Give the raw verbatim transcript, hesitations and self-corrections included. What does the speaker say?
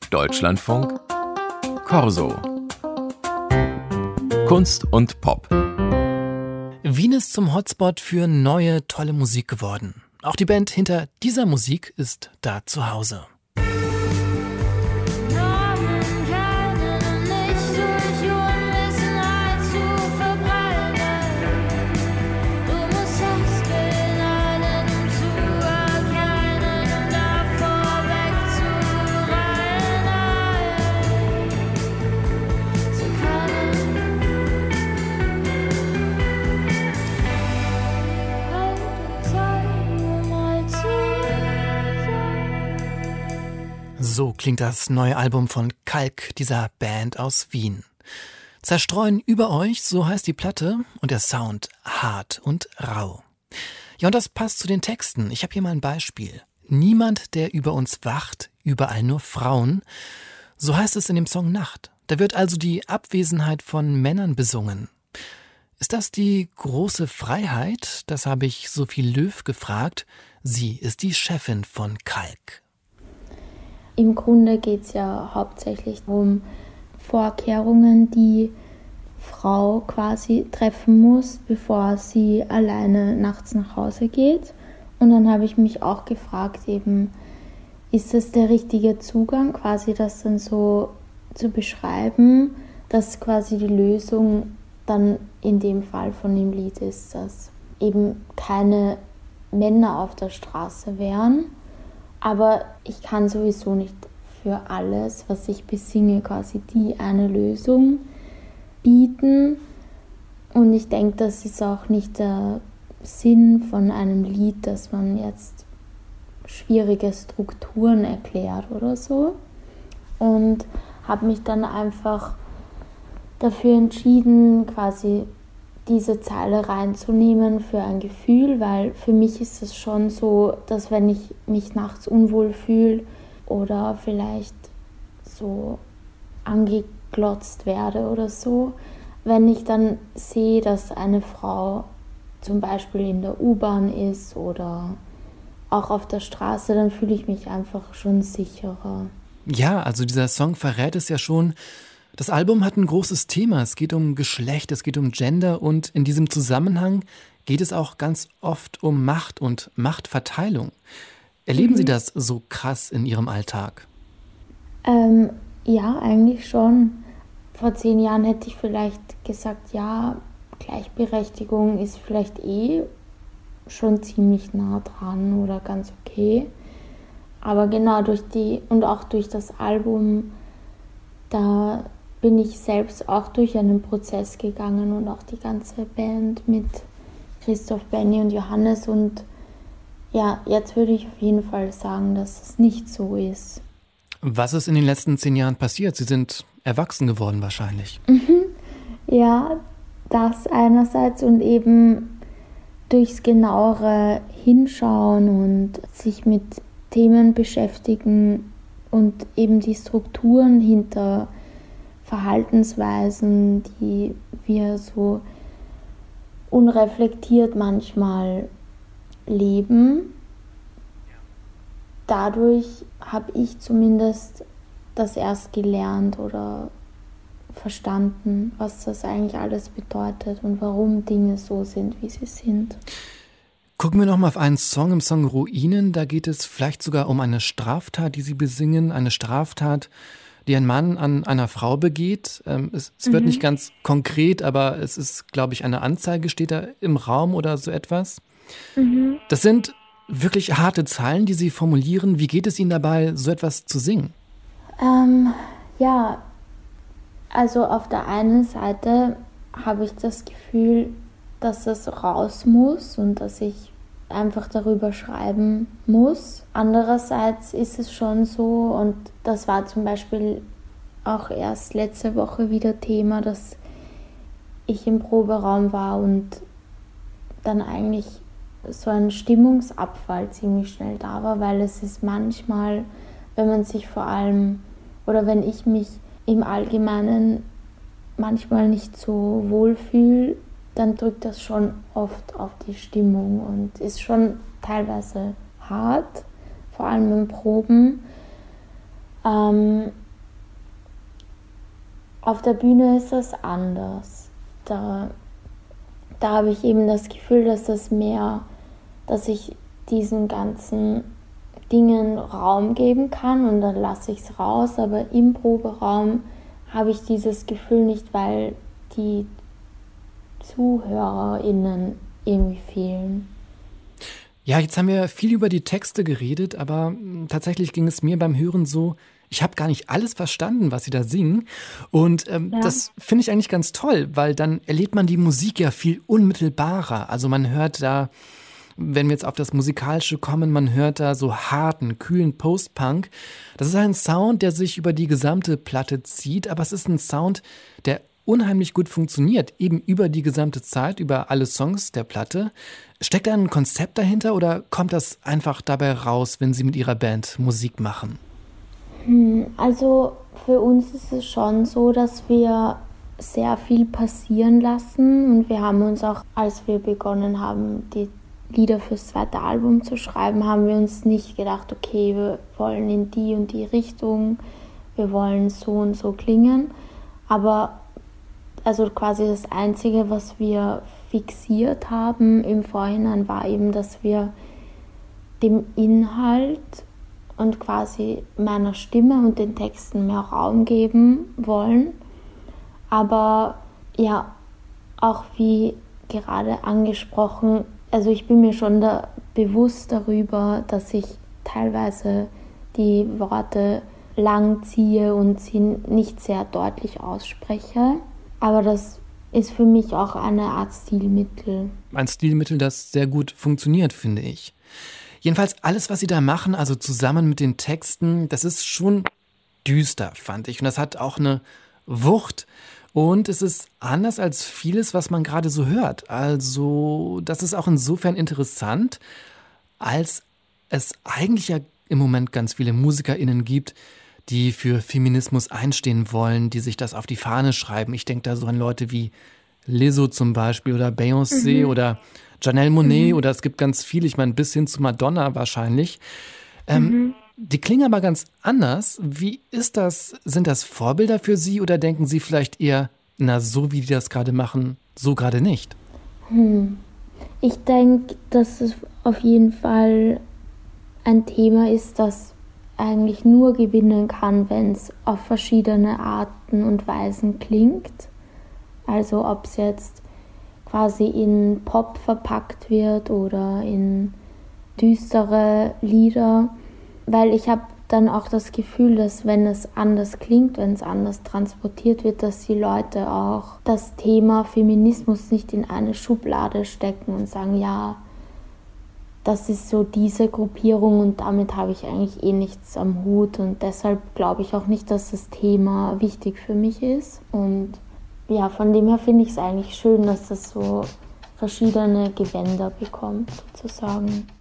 Deutschlandfunk Corso. Kunst und Pop. Wien ist zum Hotspot für neue, tolle Musik geworden. Auch die Band hinter dieser Musik ist da zu Hause. So klingt das neue Album von Kalk, dieser Band aus Wien. Zerstreuen über euch, so heißt die Platte, und der Sound hart und rau. Ja, und das passt zu den Texten. Ich habe hier mal ein Beispiel. Niemand, der über uns wacht, überall nur Frauen. So heißt es in dem Song Nacht. Da wird also die Abwesenheit von Männern besungen. Ist das die große Freiheit? Das habe ich Sophie Löw gefragt. Sie ist die Chefin von Kalk. Im Grunde geht es ja hauptsächlich um Vorkehrungen, die Frau quasi treffen muss, bevor sie alleine nachts nach Hause geht. Und dann habe ich mich auch gefragt, eben, ist das der richtige Zugang, quasi das dann so zu beschreiben, dass quasi die Lösung dann in dem Fall von dem Lied ist, dass eben keine Männer auf der Straße wären. Aber ich kann sowieso nicht für alles, was ich besinge, quasi die eine Lösung bieten. Und ich denke, das ist auch nicht der Sinn von einem Lied, dass man jetzt schwierige Strukturen erklärt oder so. Und habe mich dann einfach dafür entschieden, quasi diese Zeile reinzunehmen für ein Gefühl, weil für mich ist es schon so, dass wenn ich mich nachts unwohl fühle oder vielleicht so angeglotzt werde oder so, wenn ich dann sehe, dass eine Frau zum Beispiel in der U-Bahn ist oder auch auf der Straße, dann fühle ich mich einfach schon sicherer. Ja, also dieser Song verrät es ja schon. Das Album hat ein großes Thema. Es geht um Geschlecht, es geht um Gender und in diesem Zusammenhang geht es auch ganz oft um Macht und Machtverteilung. Erleben mhm. Sie das so krass in Ihrem Alltag? Ähm, ja, eigentlich schon. Vor zehn Jahren hätte ich vielleicht gesagt, ja, Gleichberechtigung ist vielleicht eh schon ziemlich nah dran oder ganz okay. Aber genau durch die und auch durch das Album, da bin ich selbst auch durch einen Prozess gegangen und auch die ganze Band mit Christoph, Benny und Johannes. Und ja, jetzt würde ich auf jeden Fall sagen, dass es nicht so ist. Was ist in den letzten zehn Jahren passiert? Sie sind erwachsen geworden wahrscheinlich. Ja, das einerseits und eben durchs genauere Hinschauen und sich mit Themen beschäftigen und eben die Strukturen hinter Verhaltensweisen, die wir so unreflektiert manchmal leben. Dadurch habe ich zumindest das erst gelernt oder verstanden, was das eigentlich alles bedeutet und warum Dinge so sind, wie sie sind. Gucken wir nochmal auf einen Song, im Song Ruinen. Da geht es vielleicht sogar um eine Straftat, die Sie besingen. Eine Straftat, die ein Mann an einer Frau begeht. Es, es wird mhm. nicht ganz konkret, aber es ist, glaube ich, eine Anzeige steht da im Raum oder so etwas. Mhm. Das sind wirklich harte Zeilen, die Sie formulieren. Wie geht es Ihnen dabei, so etwas zu singen? Ähm, ja, also auf der einen Seite habe ich das Gefühl, dass es raus muss und dass ich einfach darüber schreiben muss. Andererseits ist es schon so, und das war zum Beispiel auch erst letzte Woche wieder Thema, dass ich im Proberaum war und dann eigentlich so ein Stimmungsabfall ziemlich schnell da war, weil es ist manchmal, wenn man sich vor allem, oder wenn ich mich im Allgemeinen manchmal nicht so wohl fühle, dann drückt das schon oft auf die Stimmung und ist schon teilweise hart, vor allem im Proben. Ähm, Auf der Bühne ist das anders. Da, da habe ich eben das Gefühl, dass das mehr, dass ich diesen ganzen Dingen Raum geben kann und dann lasse ich es raus. Aber im Proberaum habe ich dieses Gefühl nicht, weil die ZuhörerInnen irgendwie fehlen. Ja, jetzt haben wir viel über die Texte geredet, aber tatsächlich ging es mir beim Hören so, ich habe gar nicht alles verstanden, was sie da singen. Und ähm, ja. das finde ich eigentlich ganz toll, weil dann erlebt man die Musik ja viel unmittelbarer. Also man hört da, wenn wir jetzt auf das Musikalische kommen, man hört da so harten, kühlen Post-Punk. Das ist ein Sound, der sich über die gesamte Platte zieht, aber es ist ein Sound, der unheimlich gut funktioniert, eben über die gesamte Zeit, über alle Songs der Platte. Steckt da ein Konzept dahinter oder kommt das einfach dabei raus, wenn Sie mit Ihrer Band Musik machen? Also für uns ist es schon so, dass wir sehr viel passieren lassen und wir haben uns auch, als wir begonnen haben, die Lieder fürs zweite Album zu schreiben, haben wir uns nicht gedacht, okay, wir wollen in die und die Richtung, wir wollen so und so klingen, aber also quasi das Einzige, was wir fixiert haben im Vorhinein, war eben, dass wir dem Inhalt und quasi meiner Stimme und den Texten mehr Raum geben wollen. Aber ja, auch wie gerade angesprochen, also ich bin mir schon da bewusst darüber, dass ich teilweise die Worte lang ziehe und sie nicht sehr deutlich ausspreche. Aber das ist für mich auch eine Art Stilmittel. Ein Stilmittel, das sehr gut funktioniert, finde ich. Jedenfalls alles, was Sie da machen, also zusammen mit den Texten, das ist schon düster, fand ich. Und das hat auch eine Wucht. Und es ist anders als vieles, was man gerade so hört. Also das ist auch insofern interessant, als es eigentlich ja im Moment ganz viele MusikerInnen gibt, die für Feminismus einstehen wollen, die sich das auf die Fahne schreiben. Ich denke da so an Leute wie Lizzo zum Beispiel oder Beyoncé mhm. oder Janelle Monáe mhm. oder es gibt ganz viele, ich meine bis hin zu Madonna wahrscheinlich. Ähm, mhm. Die klingen aber ganz anders. Wie ist das? Sind das Vorbilder für Sie oder denken Sie vielleicht eher, na so wie die das gerade machen, so gerade nicht? Hm. Ich denke, dass es auf jeden Fall ein Thema ist, das eigentlich nur gewinnen kann, wenn es auf verschiedene Arten und Weisen klingt. Also ob es jetzt quasi in Pop verpackt wird oder in düstere Lieder, weil ich habe dann auch das Gefühl, dass wenn es anders klingt, wenn es anders transportiert wird, dass die Leute auch das Thema Feminismus nicht in eine Schublade stecken und sagen, ja, das ist so diese Gruppierung und damit habe ich eigentlich eh nichts am Hut und deshalb glaube ich auch nicht, dass das Thema wichtig für mich ist. Und ja, von dem her finde ich es eigentlich schön, dass das so verschiedene Gewänder bekommt, sozusagen.